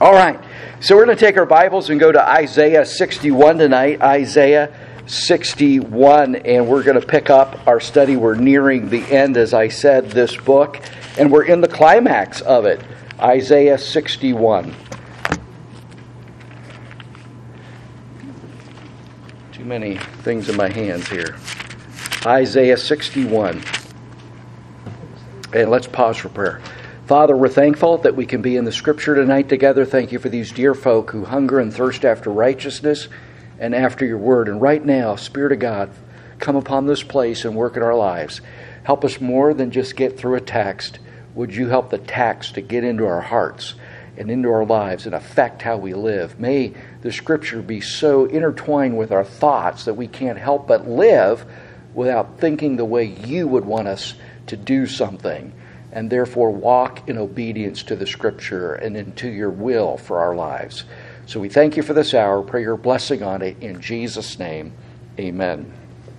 All right, so we're going to take our Bibles and go to Isaiah 61 tonight, Isaiah 61, and we're going to pick up our study. We're nearing the end, as I said, this book, and we're in the climax of it, Isaiah 61. Too many things in my hands here. Isaiah 61. And let's pause for prayer. Father, we're thankful that we can be in the Scripture tonight together. Thank you for these dear folk who hunger and thirst after righteousness and after your word. And right now, Spirit of God, come upon this place and work in our lives. Help us more than just get through a text. Would you help the text to get into our hearts and into our lives and affect how we live? May the Scripture be so intertwined with our thoughts that we can't help but live without thinking the way you would want us to do something, and therefore walk in obedience to the Scripture and into your will for our lives. So we thank you for this hour. Pray your blessing on it in Jesus' name. Amen.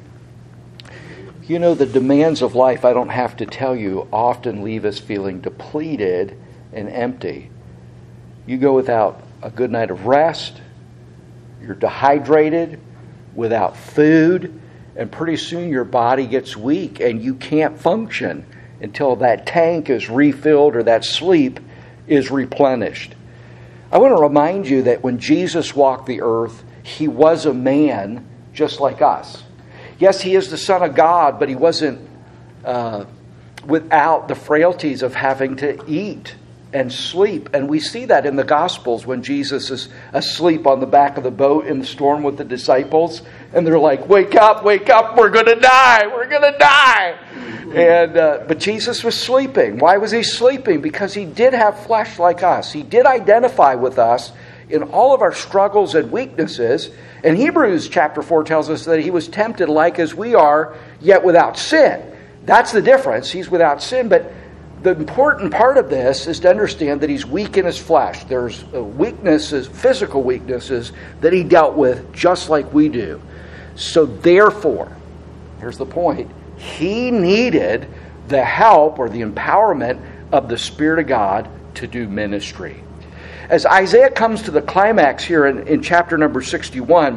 You know, the demands of life, I don't have to tell you, often leave us feeling depleted and empty. You go without a good night of rest, you're dehydrated, without food, and pretty soon your body gets weak and you can't function until that tank is refilled or that sleep is replenished. I want to remind you that when Jesus walked the earth, he was a man just like us. Yes, he is the Son of God, but he wasn't without the frailties of having to eat and sleep. And we see that in the Gospels when Jesus is asleep on the back of the boat in the storm with the disciples. And they're like, wake up, we're going to die, we're going to die. But Jesus was sleeping. Why was he sleeping? Because he did have flesh like us. He did identify with us in all of our struggles and weaknesses. And Hebrews chapter 4 tells us that he was tempted like as we are, yet without sin. That's the difference. He's without sin, but the important part of this is to understand that he's weak in his flesh. There's weaknesses, physical weaknesses, that he dealt with just like we do. So therefore, here's the point, he needed the help or the empowerment of the Spirit of God to do ministry. As Isaiah comes to the climax here in chapter number 61,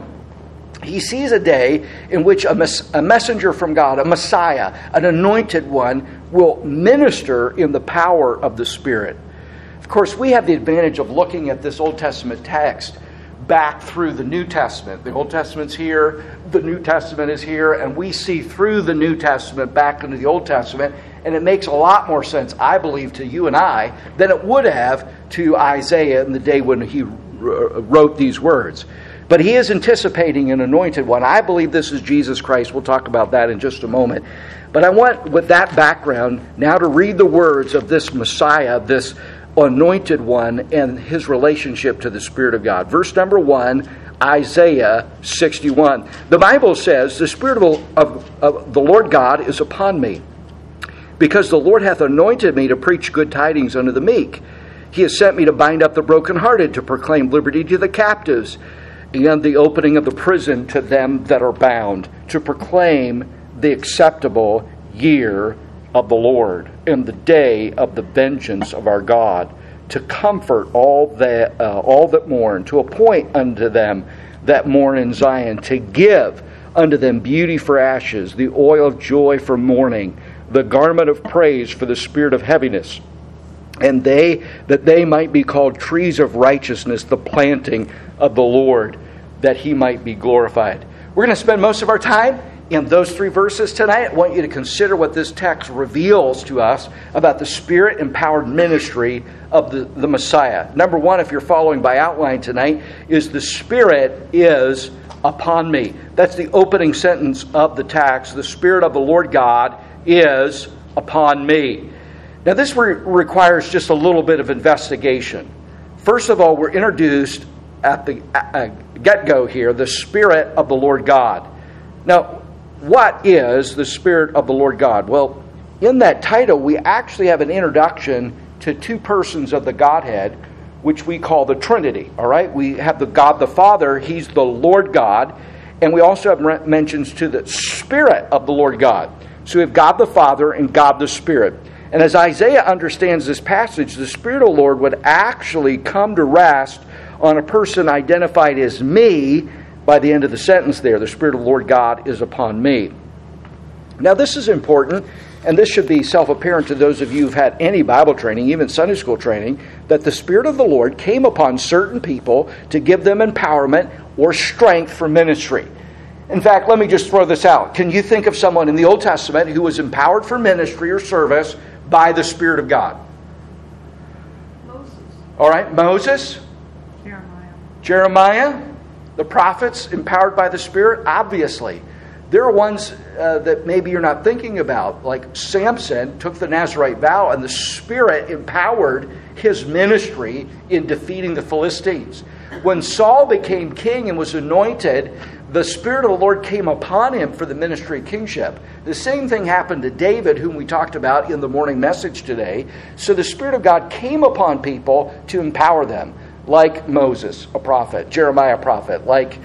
he sees a day in which a messenger from God, a Messiah, an anointed one, will minister in the power of the Spirit. Of course, we have the advantage of looking at this Old Testament text back through the New Testament. The Old Testament's here, the New Testament is here, and we see through the New Testament back into the Old Testament, and it makes a lot more sense, I believe, to you and I than it would have to Isaiah in the day when he wrote these words. But he is anticipating an anointed one. I believe this is Jesus Christ. We'll talk about that in just a moment. But I want, with that background, now to read the words of this Messiah, this anointed one, and his relationship to the Spirit of God. Verse number 1, Isaiah 61. The Bible says, the Spirit of the Lord God is upon me, because the Lord hath anointed me to preach good tidings unto the meek. He has sent me to bind up the brokenhearted, to proclaim liberty to the captives, and the opening of the prison to them that are bound, to proclaim the acceptable year of the Lord, and the day of the vengeance of our God, to comfort all that mourn, to appoint unto them that mourn in Zion, to give unto them beauty for ashes, the oil of joy for mourning, the garment of praise for the spirit of heaviness, and that they might be called trees of righteousness, the planting of the Lord, that he might be glorified. We're going to spend most of our time in those three verses tonight. I want you to consider what this text reveals to us about the Spirit-empowered ministry of the Messiah. Number one, if you're following by outline tonight, is the Spirit is upon me. That's the opening sentence of the text. The Spirit of the Lord God is upon me. Now this requires just a little bit of investigation. First of all, we're introduced at the get-go here, the Spirit of the Lord God. Now, what is the Spirit of the Lord God? Well, in that title, we actually have an introduction to two persons of the Godhead, which we call the Trinity. All right? We have the God the Father, he's the Lord God, and we also have mentions to the Spirit of the Lord God. So we have God the Father and God the Spirit. And as Isaiah understands this passage, the Spirit of the Lord would actually come to rest on a person identified as me by the end of the sentence there. The Spirit of the Lord God is upon me. Now this is important, and this should be self-apparent to those of you who've had any Bible training, even Sunday school training, that the Spirit of the Lord came upon certain people to give them empowerment or strength for ministry. In fact, let me just throw this out. Can you think of someone in the Old Testament who was empowered for ministry or service by the Spirit of God? Moses. All right, Moses. Jeremiah. The prophets empowered by the Spirit, obviously. There are ones that maybe you're not thinking about, like Samson took the Nazirite vow and the Spirit empowered his ministry in defeating the Philistines. When Saul became king and was anointed, the Spirit of the Lord came upon him for the ministry of kingship. The same thing happened to David, whom we talked about in the morning message today. So the Spirit of God came upon people to empower them, like Moses, a prophet, Jeremiah, a prophet, like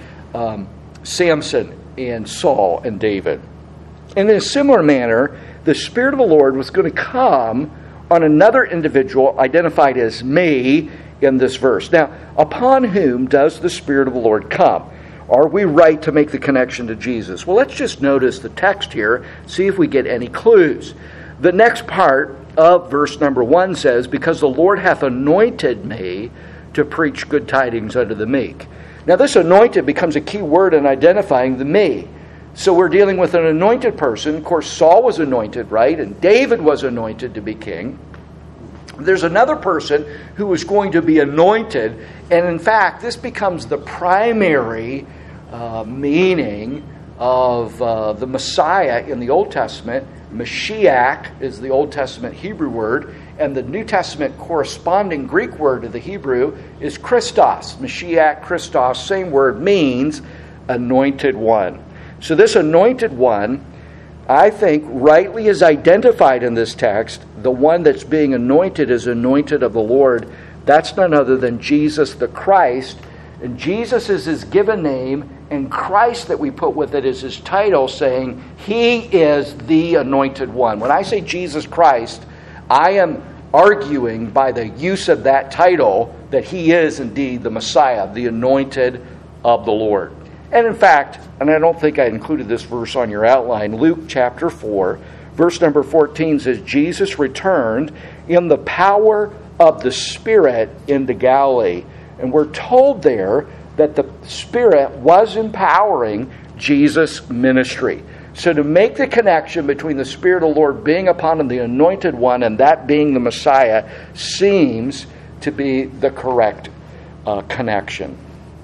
Samson and Saul and David. And in a similar manner, the Spirit of the Lord was going to come on another individual identified as me in this verse. Now, upon whom does the Spirit of the Lord come? Are we right to make the connection to Jesus? Well, let's just notice the text here, see if we get any clues. The next part of verse number 1 says, because the Lord hath anointed me to preach good tidings unto the meek. Now this anointed becomes a key word in identifying the me. So we're dealing with an anointed person. Of course, Saul was anointed, right? And David was anointed to be king. There's another person who was going to be anointed. And in fact, this becomes the primary meaning of the Messiah in the Old Testament. Mashiach is the Old Testament Hebrew word. And the New Testament corresponding Greek word to the Hebrew is Christos. Mashiach, Christos, same word, means anointed one. So this anointed one, I think, rightly is identified in this text. The one that's being anointed is anointed of the Lord. That's none other than Jesus the Christ. And Jesus is his given name, and Christ that we put with it is his title, saying he is the anointed one. When I say Jesus Christ, I am arguing by the use of that title that he is indeed the Messiah, the anointed of the Lord. And in fact, and I don't think I included this verse on your outline, Luke chapter 4, verse number 14 says, Jesus returned in the power of the Spirit into Galilee. And we're told there that the Spirit was empowering Jesus' ministry. So to make the connection between the Spirit of the Lord being upon him, the anointed one, and that being the Messiah, seems to be the correct connection.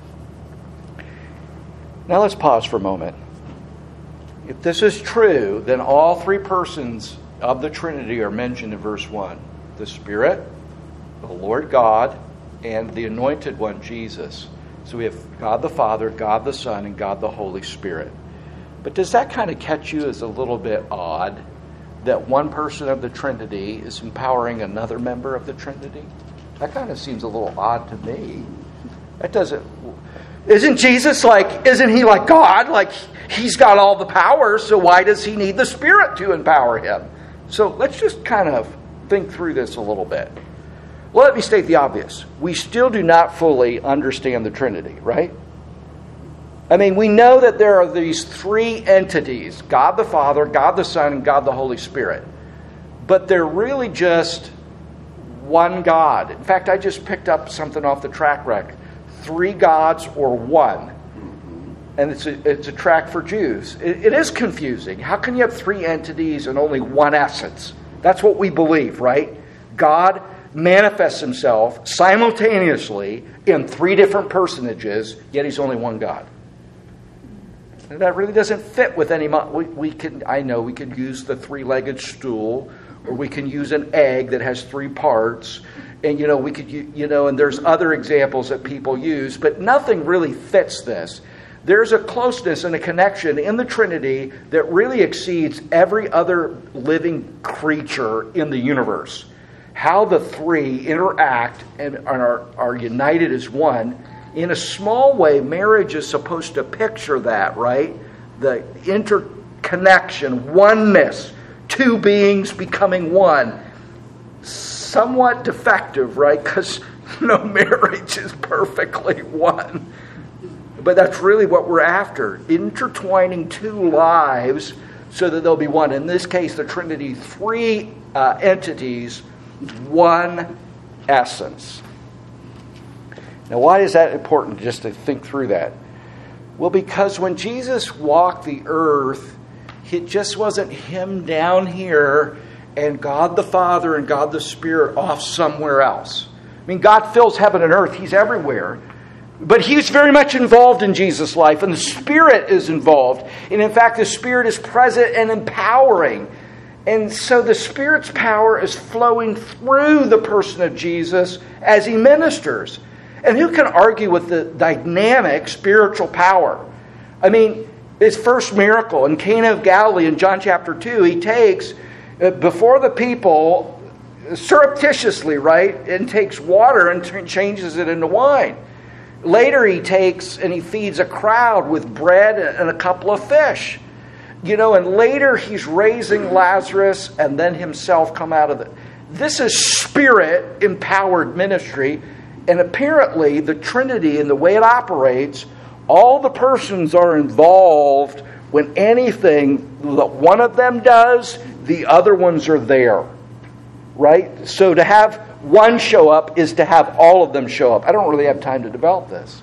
Now let's pause for a moment. If this is true, then all three persons of the Trinity are mentioned in verse 1. The Spirit, the Lord God, and the anointed one, Jesus. So we have God the Father, God the Son, and God the Holy Spirit. But does that kind of catch you as a little bit odd that one person of the Trinity is empowering another member of the Trinity? That kind of seems a little odd to me. That doesn't... Isn't Jesus isn't he like God? Like he's got all the power, so why does he need the Spirit to empower him? So let's just kind of think through this a little bit. Well, let me state the obvious. We still do not fully understand the Trinity, right? I mean, we know that there are these three entities, God the Father, God the Son, and God the Holy Spirit. But they're really just one God. In fact, I just picked up something off the track record. 3 gods or one. And it's a track for Jews. It is confusing. How can you have 3 entities and only one essence? That's what we believe, right? God manifests himself simultaneously in 3 different personages, yet he's only one God. And that really doesn't fit with any... we could use the 3-legged stool, or we can use an egg that has 3 parts. And, we could, and there's other examples that people use, but nothing really fits this. There's a closeness and a connection in the Trinity that really exceeds every other living creature in the universe. How the 3 interact and are united as one. In a small way, marriage is supposed to picture that, right? The interconnection, oneness, 2 beings becoming one. somewhat defective, right? Because no marriage is perfectly one. But that's really what we're after. Intertwining two lives so that they'll be one. In this case, the Trinity, three entities, one essence. Now, why is that important just to think through that? Well, because when Jesus walked the earth, it just wasn't him down here and God the Father and God the Spirit off somewhere else. I mean, God fills heaven and earth. He's everywhere. But He's very much involved in Jesus' life, and the Spirit is involved. And in fact, the Spirit is present and empowering. And so the Spirit's power is flowing through the person of Jesus as He ministers. And who can argue with the dynamic spiritual power? I mean, His first miracle in Cana of Galilee in John chapter 2, He takes, before the people, surreptitiously, right, and takes water and changes it into wine. Later He takes and He feeds a crowd with bread and a couple of fish. And later He's raising Lazarus and then Himself come out of it. This is Spirit-empowered ministry. And apparently, the Trinity and the way it operates, all the persons are involved when anything that one of them does, the other ones are there. Right? So to have one show up is to have all of them show up. I don't really have time to develop this.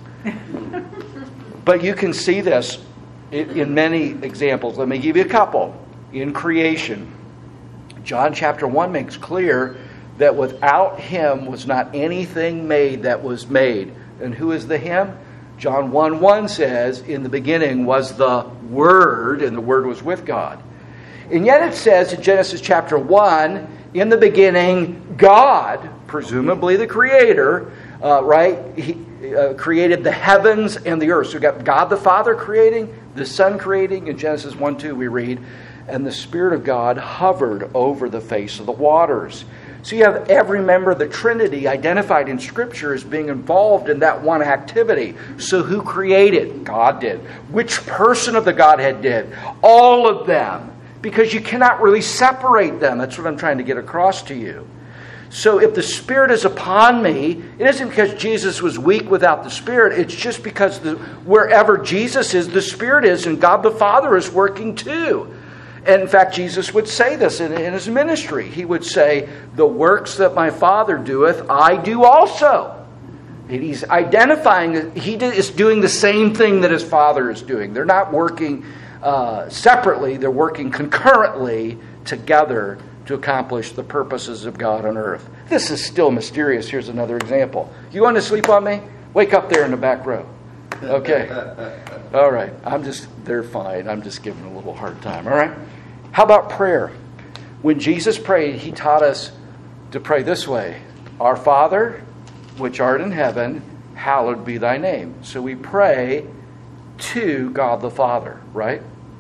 But you can see this in many examples. Let me give you a couple. In creation, John chapter 1 makes clear that without Him was not anything made that was made. And who is the Him? John 1:1 says, in the beginning was the Word, and the Word was with God. And yet it says in Genesis chapter 1, in the beginning, God, presumably the Creator, He created the heavens and the earth. So we've got God the Father creating, the Son creating. In Genesis 1:2 we read, and the Spirit of God hovered over the face of the waters. So you have every member of the Trinity identified in Scripture as being involved in that one activity. So who created? God did. Which person of the Godhead did? All of them. Because you cannot really separate them. That's what I'm trying to get across to you. So if the Spirit is upon me, it isn't because Jesus was weak without the Spirit. It's just because wherever Jesus is, the Spirit is, and God the Father is working too. And in fact, Jesus would say this in His ministry. He would say, the works that my Father doeth, I do also. And He's identifying that He is doing the same thing that His Father is doing. They're not working separately. They're working concurrently together to accomplish the purposes of God on earth. This is still mysterious. Here's another example. You want to sleep on me? Wake up there in the back row. Okay. All right. They're fine. I'm just giving a little hard time. All right. How about prayer? When Jesus prayed, He taught us to pray this way. Our Father, which art in heaven, hallowed be thy name. So we pray to God the Father, right?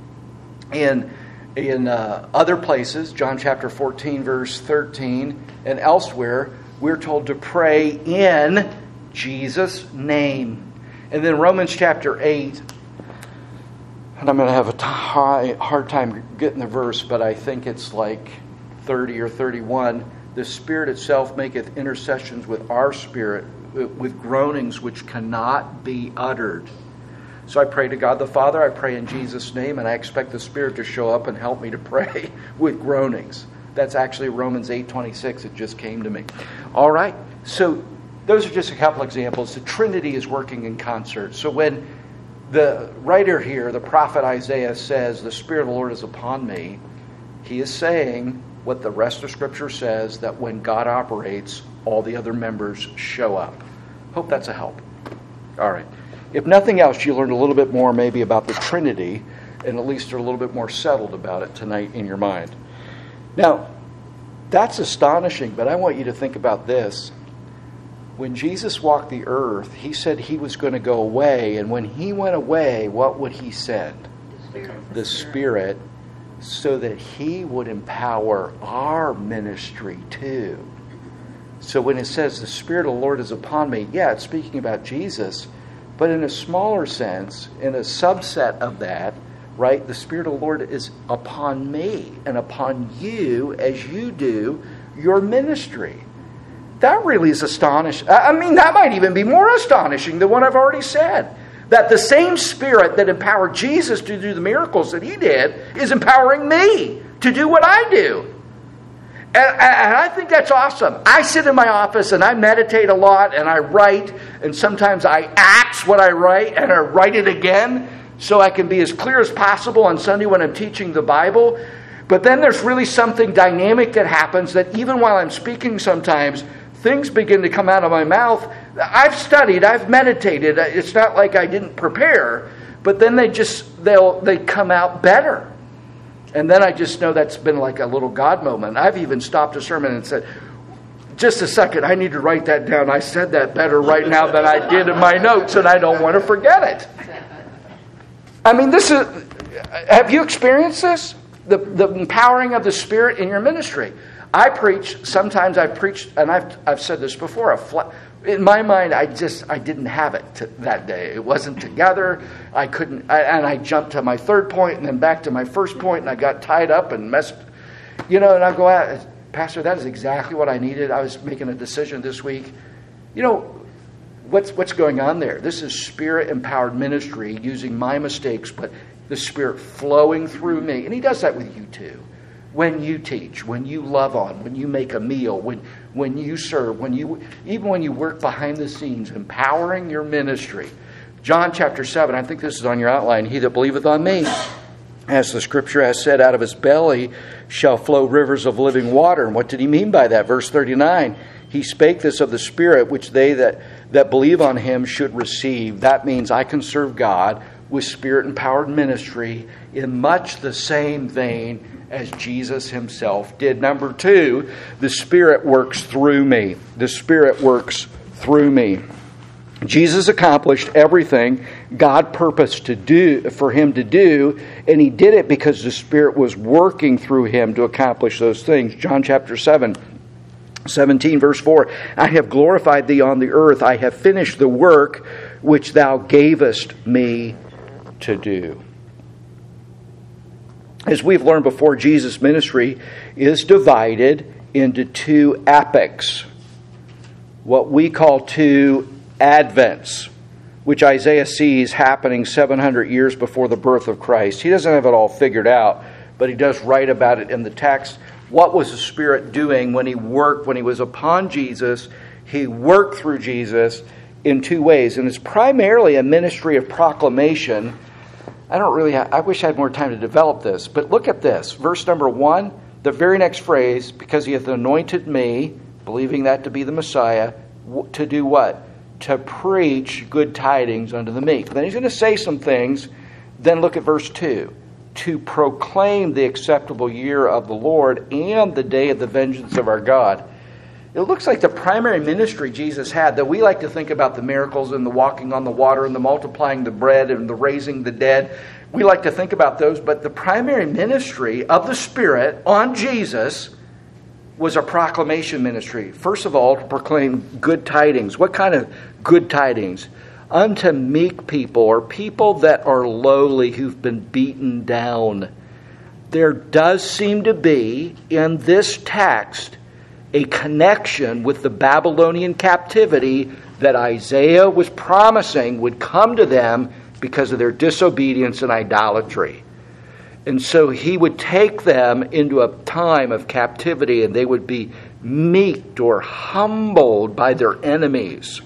In other places, John chapter 14, verse 13, and elsewhere, we're told to pray in Jesus' name. And then Romans chapter 8, and I'm going to have a hard time getting the verse, but I think it's like 30 or 31. The Spirit itself maketh intercessions with our spirit, with groanings which cannot be uttered. So I pray to God the Father, I pray in Jesus' name, and I expect the Spirit to show up and help me to pray with groanings. That's actually Romans 8:26. It just came to me. All right. So those are just a couple examples. The Trinity is working in concert. So when the writer here, the prophet Isaiah, says, the Spirit of the Lord is upon me, he is saying what the rest of Scripture says, that when God operates, all the other members show up. Hope that's a help. All right. If nothing else, you learned a little bit more maybe about the Trinity, and at least are a little bit more settled about it tonight in your mind. Now, that's astonishing, but I want you to think about this. When Jesus walked the earth, He said He was going to go away, and when He went away, what would He send? The Spirit, so that He would empower our ministry too. So when it says the Spirit of the Lord is upon me, yeah, it's speaking about Jesus. But in a smaller sense, in a subset of that, right, the Spirit of the Lord is upon me and upon you as you do your ministry. That really is astonishing. I mean, that might even be more astonishing than what I've already said. That the same Spirit that empowered Jesus to do the miracles that He did is empowering me to do what I do. And I think that's awesome. I sit in my office and I meditate a lot and I write, and sometimes I axe what I write and I write it again so I can be as clear as possible on Sunday when I'm teaching the Bible. But then there's really something dynamic that happens that even while I'm speaking sometimes, things begin to come out of my mouth. I've studied, I've meditated. It's not like I didn't prepare, but then they come out better. And then I just know that's been like a little God moment. I've even stopped a sermon and said, just a second, I need to write that down. I said that better right now than I did in my notes, and I don't want to forget it. I mean, have you experienced this? The empowering of the Spirit in your ministry. Sometimes I've preached, and I've said this before, in my mind, I didn't have it that day. It wasn't together. I couldn't, and I jumped to my third point and then back to my first point, and I got tied up and messed, and I go out, Pastor, that is exactly what I needed. I was making a decision this week. What's going on there? This is Spirit-empowered ministry using my mistakes, but the Spirit flowing through me. And He does that with you too. When you teach, when you love on, when you make a meal, when you serve, even when you work behind the scenes, empowering your ministry. John chapter 7, I think this is on your outline. He that believeth on me, as the Scripture has said, out of his belly shall flow rivers of living water. And what did He mean by that? Verse 39, He spake this of the Spirit, which they that believe on Him should receive. That means I can serve God with Spirit-empowered ministry in much the same vein as Jesus Himself did. Number 2, the Spirit works through me. The Spirit works through me. Jesus accomplished everything God purposed for Him to do, and He did it because the Spirit was working through Him to accomplish those things. John chapter 17, verse 4, I have glorified Thee on the earth. I have finished the work which Thou gavest me to do. As we've learned before, Jesus' ministry is divided into 2 epochs, what we call 2 Advents, which Isaiah sees happening 700 years before the birth of Christ. He doesn't have it all figured out, but he does write about it in the text. What was the Spirit doing when He worked, when He was upon Jesus? He worked through Jesus in 2 ways, and it's primarily a ministry of proclamation. I wish I had more time to develop this, but look at this. Verse number 1, the very next phrase, because He hath anointed me, believing that to be the Messiah, to do what? To preach good tidings unto the meek. Then He's going to say some things. Then look at verse 2. To proclaim the acceptable year of the Lord and the day of the vengeance of our God. It looks like the primary ministry Jesus had, that we like to think about the miracles and the walking on the water and the multiplying the bread and the raising the dead. We like to think about those, but the primary ministry of the Spirit on Jesus was a proclamation ministry. First of all, to proclaim good tidings. What kind of good tidings? Unto meek people, or people that are lowly, who've been beaten down. There does seem to be, in this text, a connection with the Babylonian captivity that Isaiah was promising would come to them because of their disobedience and idolatry. And so He would take them into a time of captivity, and they would be meeked or humbled by their enemies.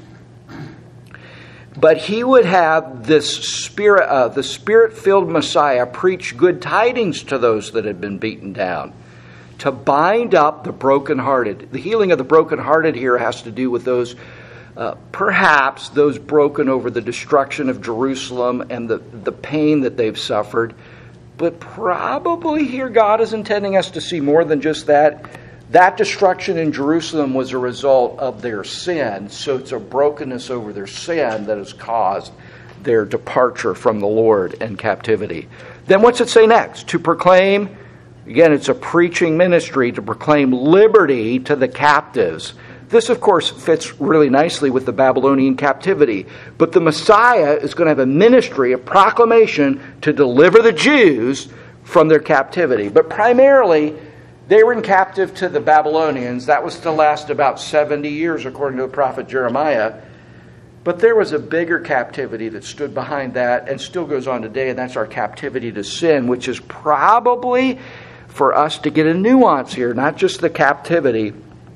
But He would have this Spirit, the Spirit-filled Messiah, preach good tidings to those that had been beaten down, to bind up the brokenhearted. The healing of the brokenhearted here has to do with those, perhaps those broken over the destruction of Jerusalem and the pain that they've suffered. But probably here God is intending us to see more than just that. That destruction in Jerusalem was a result of their sin. So it's a brokenness over their sin that has caused their departure from the Lord and captivity. Then what's it say next? To proclaim, again, it's a preaching ministry, to proclaim liberty to the captives. This, of course, fits really nicely with the Babylonian captivity. But the Messiah is going to have a ministry, a proclamation to deliver the Jews from their captivity. But primarily, They were in captive to the Babylonians. That was to last about 70 years, according to the prophet Jeremiah. But there was a bigger captivity that stood behind that and still goes on today, and that's our captivity to sin, which is probably for us to get a nuance here, not just the captivity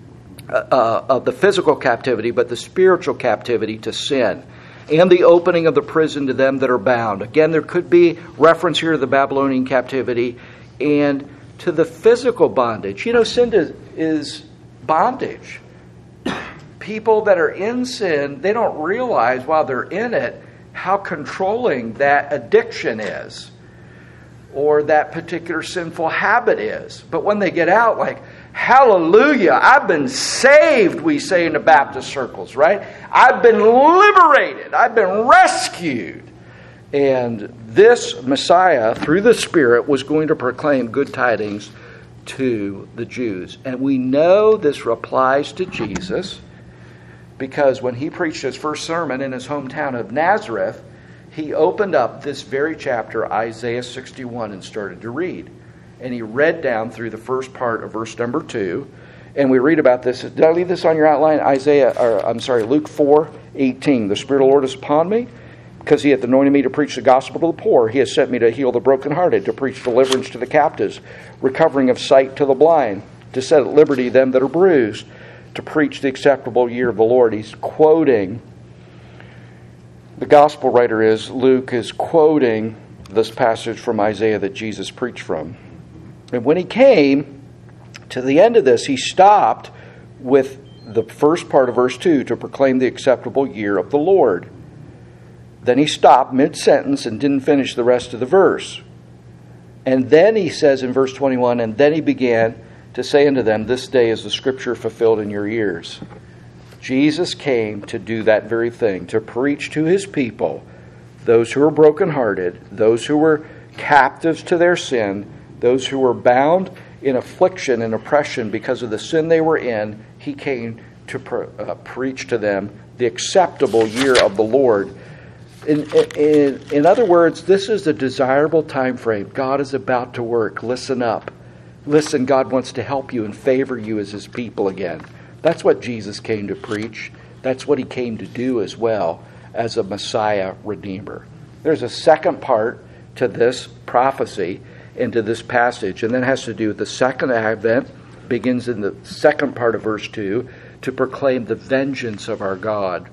of the physical captivity, but the spiritual captivity to sin, and the opening of the prison to them that are bound. Again, there could be reference here to the Babylonian captivity and to the physical bondage. You know, sin is bondage. People that are in sin, they don't realize while they're in it how controlling that addiction is or that particular sinful habit is. But when they get out, like, hallelujah, I've been saved, we say in the Baptist circles, right? I've been liberated. I've been rescued. And this Messiah, through the Spirit, was going to proclaim good tidings to the Jews. And we know this applies to Jesus because when he preached his first sermon in his hometown of Nazareth, he opened up this very chapter, Isaiah 61, and started to read. And he read down through the first part of verse number 2. And we read about this. Did I leave this on your outline? Luke 4:18. The Spirit of the Lord is upon me, because he hath anointed me to preach the gospel to the poor. He has sent me to heal the brokenhearted, to preach deliverance to the captives, recovering of sight to the blind, to set at liberty them that are bruised, to preach the acceptable year of the Lord. He's quoting, the gospel writer Luke is quoting this passage from Isaiah that Jesus preached from. And when he came to the end of this, he stopped with the first part of verse 2 to proclaim the acceptable year of the Lord. Then he stopped mid-sentence and didn't finish the rest of the verse. And then he says in verse 21, and then he began to say unto them, this day is the scripture fulfilled in your ears. Jesus came to do that very thing, to preach to his people, those who were brokenhearted, those who were captives to their sin, those who were bound in affliction and oppression because of the sin they were in. He came to preach to them the acceptable year of the Lord. In other words, this is a desirable time frame. God is about to work. Listen up. Listen, God wants to help you and favor you as his people again. That's what Jesus came to preach. That's what he came to do as well as a Messiah Redeemer. There's a second part to this prophecy and to this passage, and that has to do with the second advent, begins in the second part of verse 2, to proclaim the vengeance of our God.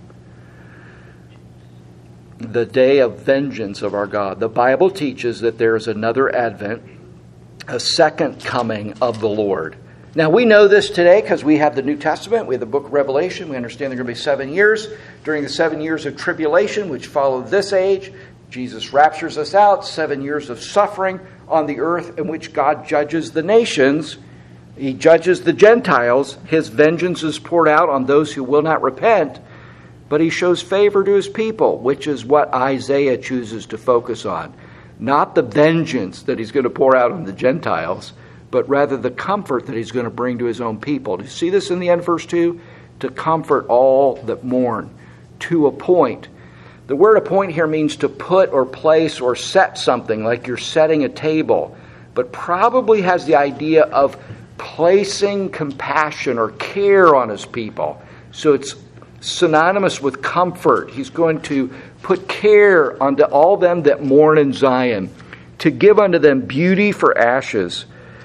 The day of vengeance of our God. The Bible teaches that there is another advent, a second coming of the Lord. Now we know this today because we have the New Testament, we have the book of Revelation, we understand there are going to be 7 years. During the 7 years of tribulation, which follow this age, Jesus raptures us out, 7 years of suffering on the earth in which God judges the nations. He judges the Gentiles. His vengeance is poured out on those who will not repent. But he shows favor to his people, which is what Isaiah chooses to focus on. Not the vengeance that he's going to pour out on the Gentiles, but rather the comfort that he's going to bring to his own people. Do you see this in the end, verse 2? To comfort all that mourn, to appoint. The word appoint here means to put or place or set something, like you're setting a table, but probably has the idea of placing compassion or care on his people. So it's synonymous with comfort. He's going to put care unto all them that mourn in Zion, to give unto them beauty for ashes.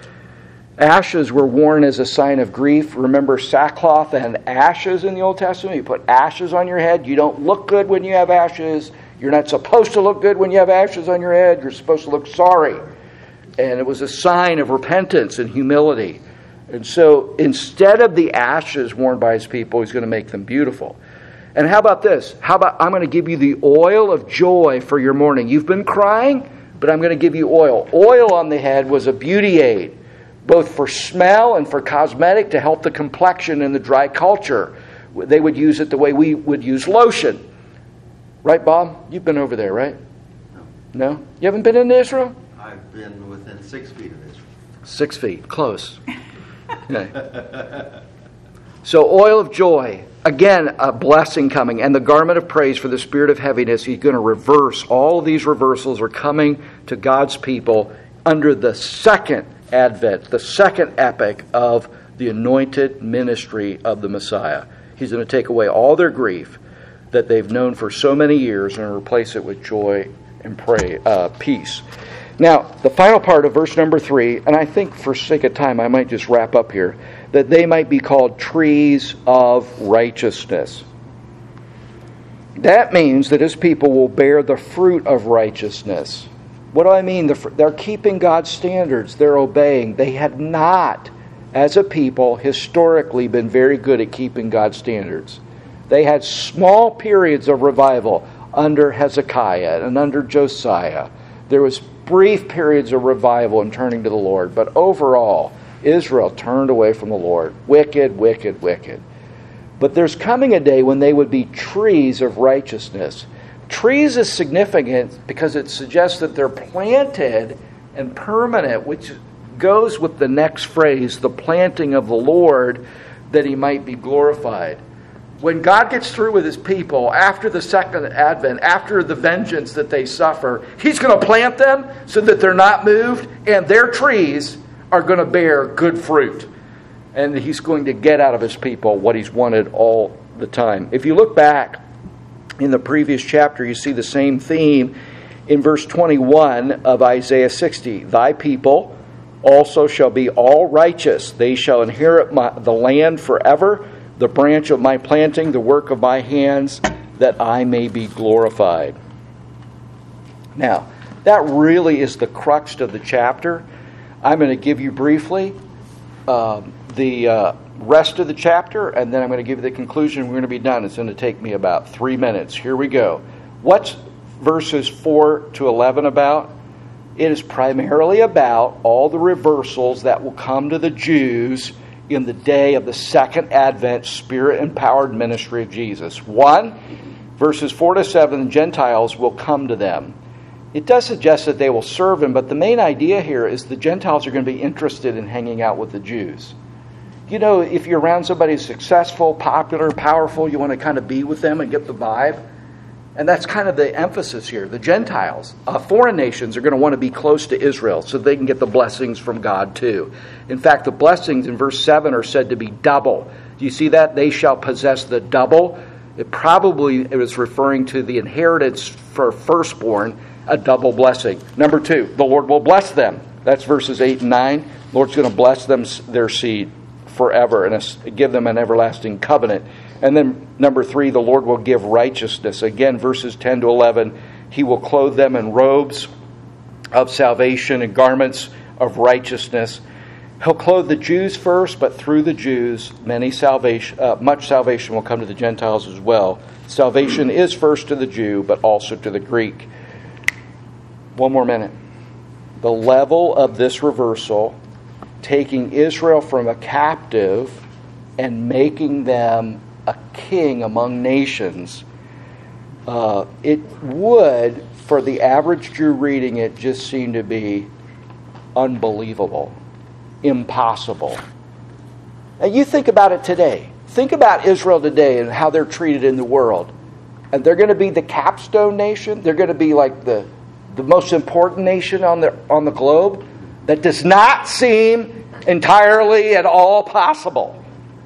Ashes were worn as a sign of grief. Remember sackcloth and ashes in the Old Testament? You put ashes on your head. You don't look good when you have ashes. You're not supposed to look good when you have ashes on your head. You're supposed to look sorry. And it was a sign of repentance and humility. And so instead of the ashes worn by his people, he's going to make them beautiful. And how about this? How about I'm going to give you the oil of joy for your mourning. You've been crying, but I'm going to give you oil. Oil on the head was a beauty aid, both for smell and for cosmetic, to help the complexion in the dry culture. They would use it the way we would use lotion. Right, Bob? You've been over there, right? No? You haven't been into Israel? I've been within 6 feet of Israel. 6 feet. Close. Okay. So oil of joy. Again, a blessing coming. And the garment of praise for the spirit of heaviness. He's going to reverse. All of these reversals are coming to God's people under the second advent, the second epoch of the anointed ministry of the Messiah. He's going to take away all their grief that they've known for so many years and replace it with joy and peace. Now, the final part of verse number 3, and I think for sake of time I might just wrap up here, that they might be called trees of righteousness. That means that his people will bear the fruit of righteousness. What do I mean? They're keeping God's standards. They're obeying. They had not, as a people, historically been very good at keeping God's standards. They had small periods of revival under Hezekiah and under Josiah. There was brief periods of revival and turning to the Lord. But overall, Israel turned away from the Lord. Wicked, wicked, wicked. But there's coming a day when they would be trees of righteousness. Trees is significant because it suggests that they're planted and permanent, which goes with the next phrase, the planting of the Lord, that he might be glorified. When God gets through with his people, after the second advent, after the vengeance that they suffer, he's going to plant them so that they're not moved, and their trees are going to bear good fruit. And he's going to get out of his people what he's wanted all the time. If you look back in the previous chapter, you see the same theme in verse 21 of Isaiah 60. Thy people also shall be all righteous. They shall inherit the land forever, the branch of my planting, the work of my hands, that I may be glorified. Now, that really is the crux of the chapter. I'm going to give you briefly the rest of the chapter, and then I'm going to give you the conclusion. We're going to be done. It's going to take me about 3 minutes. Here we go. What's verses 4 to 11 about? It is primarily about all the reversals that will come to the Jews in the day of the second advent Spirit-empowered ministry of Jesus. 1, verses 4 to 7, the Gentiles will come to them. It does suggest that they will serve him, but the main idea here is the Gentiles are going to be interested in hanging out with the Jews. You know, if you're around somebody who's successful, popular, powerful, you want to kind of be with them and get the vibe. And that's kind of the emphasis here. The Gentiles, foreign nations, are going to want to be close to Israel so they can get the blessings from God too. In fact, the blessings in verse 7 are said to be double. Do you see that? They shall possess the double. It was referring to the inheritance for firstborn, a double blessing. Number 2, the Lord will bless them. That's verses 8 and 9. The Lord's going to bless them, their seed, forever, and give them an everlasting covenant. And then number 3, the Lord will give righteousness. Again, verses 10 to 11, he will clothe them in robes of salvation and garments of righteousness. He'll clothe the Jews first, but through the Jews, much salvation will come to the Gentiles as well. Salvation is first to the Jew, but also to the Greek. 1 more minute. The level of this reversal, taking Israel from a captive and making them a king among nations, it would, for the average Jew reading it, just seem to be unbelievable, impossible. And you think about it today. Think about Israel today and how they're treated in the world. And they're going to be the capstone nation. They're going to be like the most important nation on the globe. That does not seem entirely at all possible.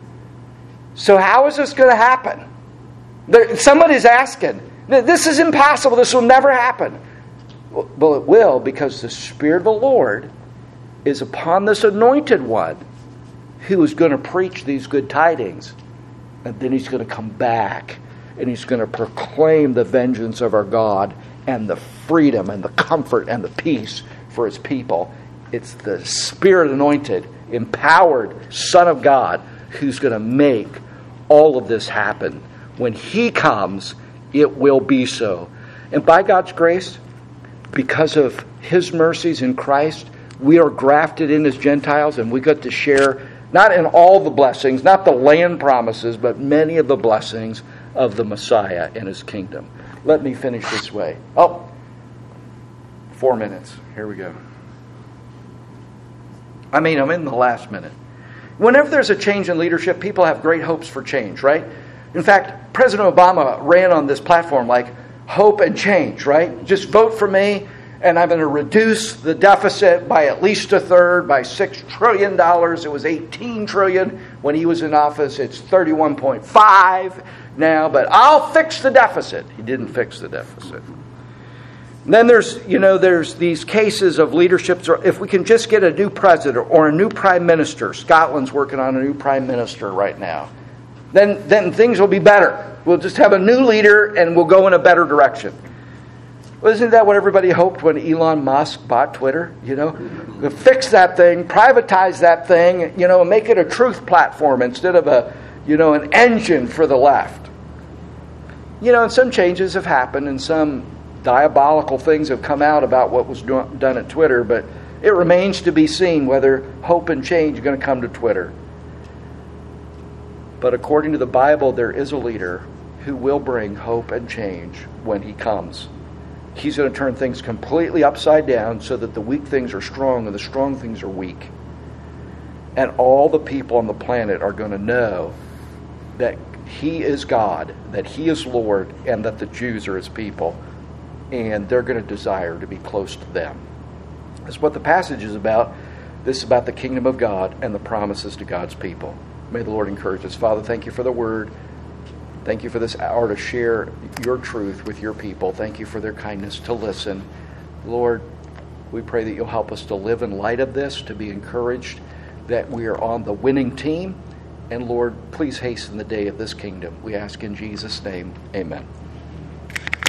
So how is this going to happen? Somebody's asking. This is impossible. This will never happen. Well, it will, because the Spirit of the Lord is upon this anointed one who is going to preach these good tidings. And then he's going to come back and he's going to proclaim the vengeance of our God and the freedom and the comfort and the peace for his people. It's the Spirit anointed, empowered Son of God who's going to make all of this happen. When he comes, it will be so. And by God's grace, because of his mercies in Christ, we are grafted in as Gentiles, and we get to share not in all the blessings, not the land promises, but many of the blessings of the Messiah and his kingdom. Let me finish this way. 4 minutes. Here we go. I'm in the last minute. Whenever there's a change in leadership, people have great hopes for change, right? In fact, President Obama ran on this platform like hope and change, right? Just vote for me and I'm going to reduce the deficit by at least a third, by $6 trillion. It was $18 trillion when he was in office. It's 31.5 now, but I'll fix the deficit. He didn't fix the deficit. And then there's these cases of leaderships. If we can just get a new president or a new prime minister, Scotland's working on a new prime minister right now, then things will be better. We'll just have a new leader and we'll go in a better direction. Well, isn't that what everybody hoped when Elon Musk bought Twitter? We'll fix that thing, privatize that thing, and make it a truth platform instead of an engine for the left. And some changes have happened and some diabolical things have come out about what was done at Twitter, but it remains to be seen whether hope and change are going to come to Twitter. But according to the Bible, there is a leader who will bring hope and change when he comes. He's going to turn things completely upside down so that the weak things are strong and the strong things are weak. And all the people on the planet are going to know that he is God, that he is Lord, and that the Jews are his people. And they're going to desire to be close to them. That's what the passage is about. This is about the kingdom of God and the promises to God's people. May the Lord encourage us. Father, thank you for the word. Thank you for this hour to share your truth with your people. Thank you for their kindness to listen. Lord, we pray that you'll help us to live in light of this, to be encouraged that we are on the winning team. And Lord, please hasten the day of this kingdom. We ask in Jesus' name, amen.